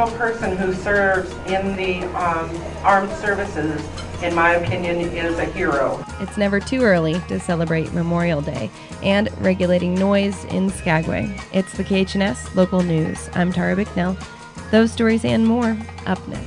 single person who serves in the armed services, in my opinion, is a hero. It's never too early to celebrate Memorial Day and regulating noise in Skagway. It's the KHNS Local News. I'm Tara Bicknell. Those stories and more up next.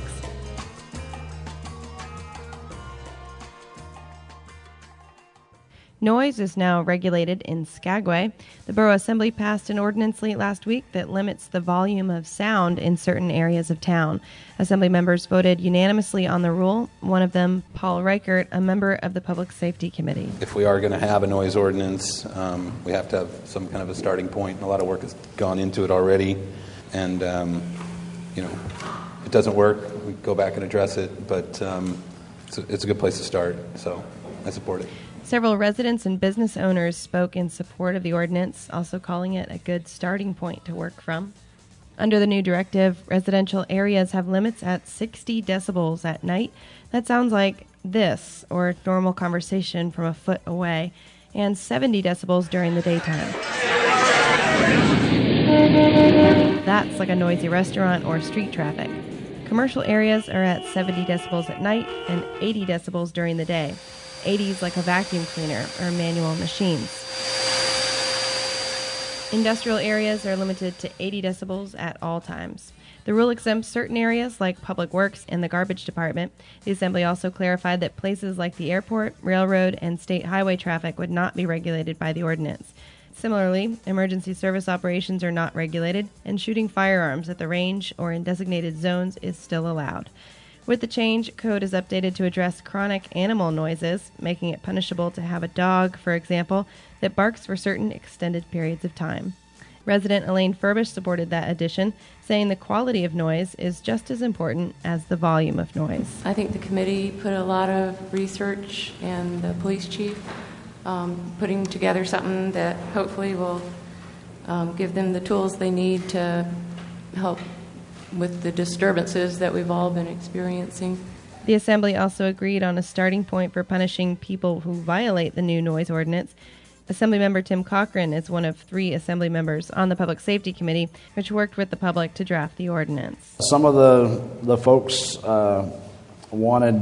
Noise is now regulated in Skagway. The Borough Assembly passed an ordinance late last week that limits the volume of sound in certain areas of town. Assembly members voted unanimously on the rule, one of them, Paul Reichert, a member of the Public Safety Committee. If we are going to have a noise ordinance, we have to have some kind of a starting point. A lot of work has gone into it already, and if it doesn't work, we go back and address it, but it's a good place to start, so I support it. Several residents and business owners spoke in support of the ordinance, also calling it a good starting point to work from. Under the new directive, residential areas have limits at 60 decibels at night. That sounds like this, or normal conversation from a foot away, and 70 decibels during the daytime. That's like a noisy restaurant or street traffic. Commercial areas are at 70 decibels at night and 80 decibels during the day. 80s like a vacuum cleaner or manual machines. Industrial areas are limited to 80 decibels at all times. The rule exempts certain areas like public works and the garbage department. The Assembly also clarified that places like the airport, railroad, and state highway traffic would not be regulated by the ordinance. Similarly, emergency service operations are not regulated, and shooting firearms at the range or in designated zones is still allowed. With the change, code is updated to address chronic animal noises, making it punishable to have a dog, for example, that barks for certain extended periods of time. Resident Elaine Furbish supported that addition, saying the quality of noise is just as important as the volume of noise. I think the committee put a lot of research, and the police chief putting together something that hopefully will give them the tools they need to help with the disturbances that we've all been experiencing. The Assembly also agreed on a starting point for punishing people who violate the new noise ordinance. Assemblymember Tim Cochran is one of 3 Assembly members on the Public Safety Committee, which worked with the public to draft the ordinance. Some of the folks wanted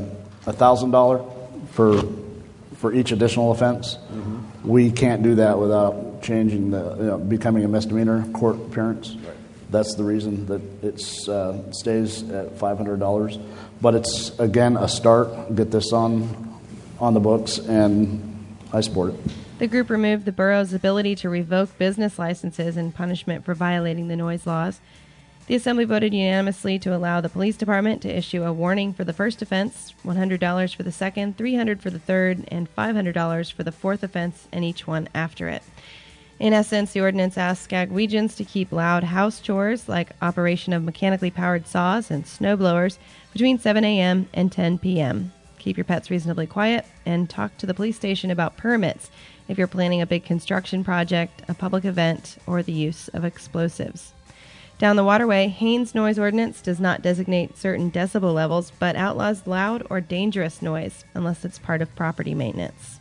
$1,000 for each additional offense. Mm-hmm. We can't do that without changing becoming a misdemeanor court appearance. Right. That's the reason that it stays at $500. But it's, again, a start. Get this on the books, and I support it. The group removed the borough's ability to revoke business licenses in punishment for violating the noise laws. The Assembly voted unanimously to allow the police department to issue a warning for the first offense, $100 for the second, $300 for the third, and $500 for the fourth offense, and each one after it. In essence, the ordinance asks Skagwegians to keep loud house chores like operation of mechanically powered saws and snow blowers between 7 a.m. and 10 p.m. Keep your pets reasonably quiet, and talk to the police station about permits if you're planning a big construction project, a public event, or the use of explosives. Down the waterway, Haines' noise ordinance does not designate certain decibel levels, but outlaws loud or dangerous noise unless it's part of property maintenance.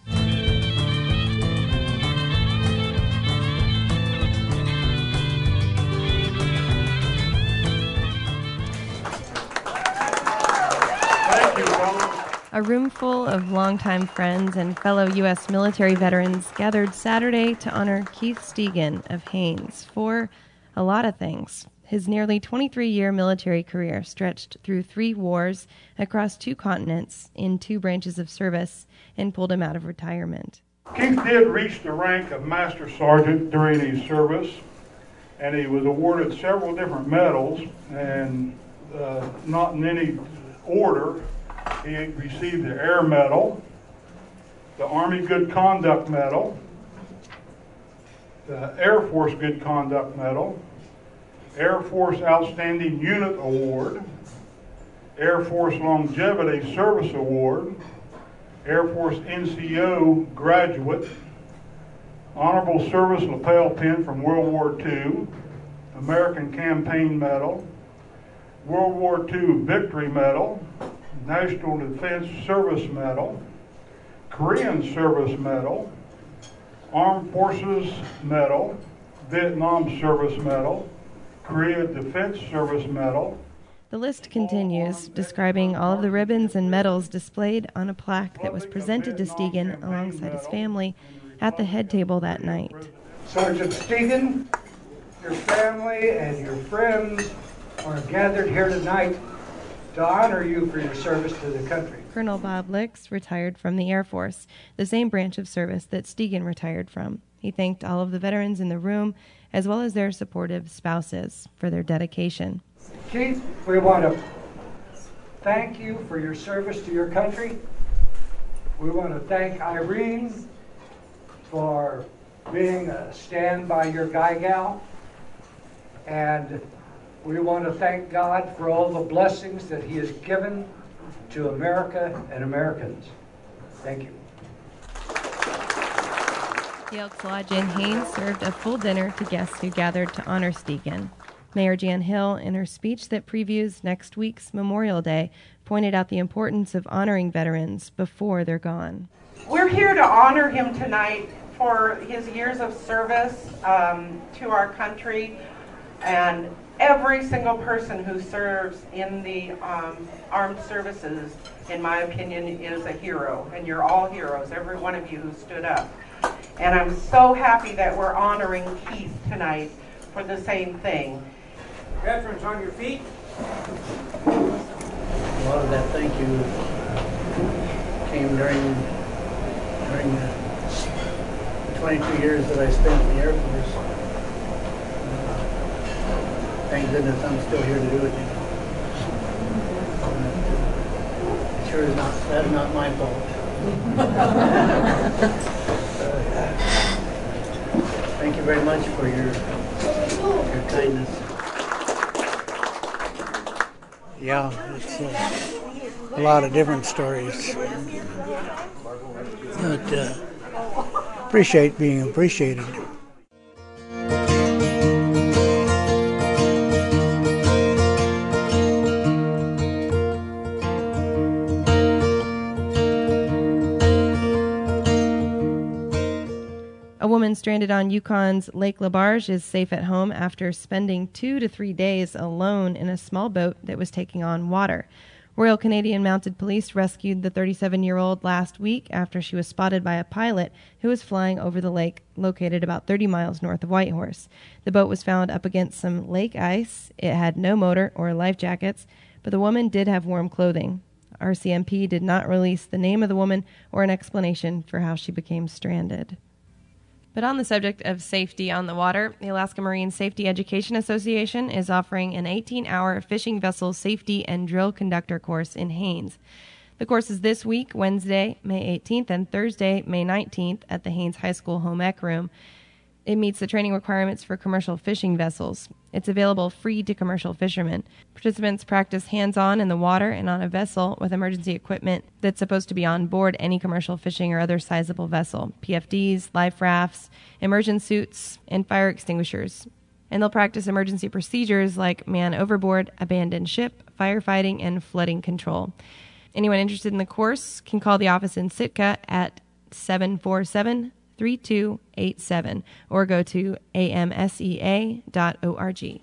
A room full of longtime friends and fellow U.S. military veterans gathered Saturday to honor Keith Stegan of Haines for a lot of things. His nearly 23-year military career stretched through 3 wars across 2 continents in 2 branches of service and pulled him out of retirement. Keith did reach the rank of Master Sergeant during his service, and he was awarded several different medals, and not in any order. He received the Air Medal, the Army Good Conduct Medal, the Air Force Good Conduct Medal, Air Force Outstanding Unit Award, Air Force Longevity Service Award, Air Force NCO Graduate, Honorable Service Lapel Pin from World War II, American Campaign Medal, World War II Victory Medal, National Defense Service Medal, Korean Service Medal, Armed Forces Medal, Vietnam Service Medal, Korea Defense Service Medal. The list continues, describing all of the ribbons and medals displayed on a plaque that was presented to Stegan alongside his family at the head table that night. Sergeant Stegan, your family and your friends are gathered here tonight to honor you for your service to the country. Colonel Bob Licks retired from the Air Force, the same branch of service that Stegan retired from. He thanked all of the veterans in the room, as well as their supportive spouses, for their dedication. Chief, we want to thank you for your service to your country. We want to thank Irene for being a stand by your guy gal. And we want to thank God for all the blessings that He has given to America and Americans. Thank you. The Elks Lodge in Haines served a full dinner to guests who gathered to honor Stegan. Mayor Jan Hill, in her speech that previews next week's Memorial Day, pointed out the importance of honoring veterans before they're gone. We're here to honor him tonight for his years of service to our country, and every single person who serves in the armed services, in my opinion, is a hero, and you're all heroes, every one of you who stood up. And I'm so happy that we're honoring Keith tonight for the same thing. Veterans on your feet. A lot of that thank you came during the 22 years that I spent in the Air Force. Thank goodness I'm still here to do it. Sure is not, that's not my fault. Thank you very much for your kindness. Yeah, it's a lot of different stories. But appreciate being appreciated. A woman stranded on Yukon's Lake LaBarge is safe at home after spending 2 to 3 days alone in a small boat that was taking on water. Royal Canadian Mounted Police rescued the 37-year-old last week after she was spotted by a pilot who was flying over the lake located about 30 miles north of Whitehorse. The boat was found up against some lake ice. It had no motor or life jackets, but the woman did have warm clothing. RCMP did not release the name of the woman or an explanation for how she became stranded. But on the subject of safety on the water, the Alaska Marine Safety Education Association is offering an 18-hour fishing vessel safety and drill conductor course in Haines. The course is this week, Wednesday, May 18th, and Thursday, May 19th, at the Haines High School Home Ec Room. It meets the training requirements for commercial fishing vessels. It's available free to commercial fishermen. Participants practice hands-on in the water and on a vessel with emergency equipment that's supposed to be on board any commercial fishing or other sizable vessel: PFDs, life rafts, immersion suits, and fire extinguishers. And they'll practice emergency procedures like man overboard, abandoned ship, firefighting, and flooding control. Anyone interested in the course can call the office in Sitka at 747-3287 or go to amsea.org.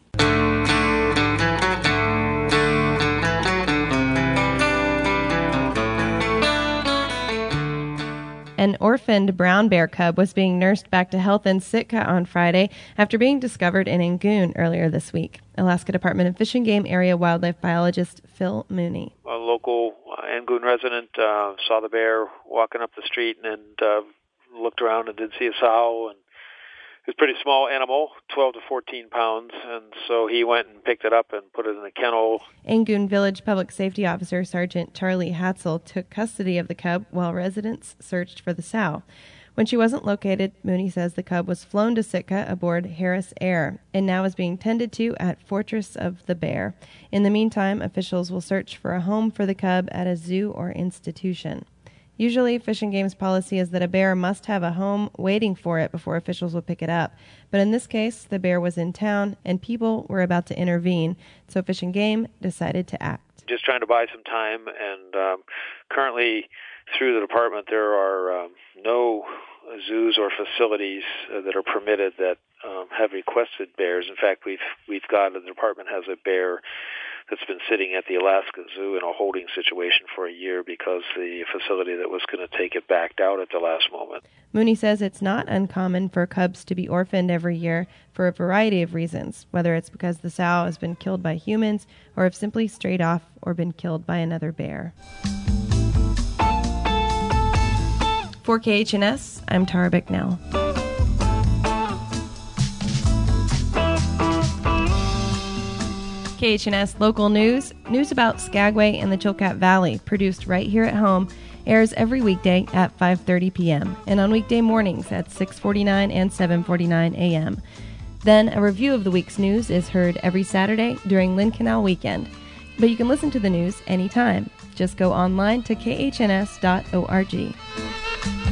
An orphaned brown bear cub was being nursed back to health in Sitka on Friday after being discovered in Angoon earlier this week. Alaska Department of Fish and Game Area Wildlife Biologist Phil Mooney. A local Angoon resident saw the bear walking up the street and looked around and didn't see a sow, and it was a pretty small animal, 12 to 14 pounds, and so he went and picked it up and put it in a kennel. Angoon Village Public Safety Officer Sergeant Charlie Hatzel took custody of the cub while residents searched for the sow. When she wasn't located, Mooney says the cub was flown to Sitka aboard Harris Air and now is being tended to at Fortress of the Bear. In the meantime, officials will search for a home for the cub at a zoo or institution. Usually, Fish and Game's policy is that a bear must have a home waiting for it before officials will pick it up. But in this case, the bear was in town and people were about to intervene, so Fish and Game decided to act. Just trying to buy some time, and currently through the department there are no zoos or facilities that are permitted that have requested bears. In fact, we've got, the department has a bear that's been sitting at the Alaska Zoo in a holding situation for a year because the facility that was going to take it backed out at the last moment. Mooney says it's not uncommon for cubs to be orphaned every year for a variety of reasons, whether it's because the sow has been killed by humans or have simply strayed off or been killed by another bear. For KHNS, I'm Tara Bicknell. KHNS Local News about Skagway and the Chilkat Valley, produced right here at home, airs every weekday at 5:30 p.m. and on weekday mornings at 6:49 and 7:49 a.m. Then a review of the week's news is heard every Saturday during Lynn Canal weekend. But you can listen to the news anytime. Just go online to khns.org.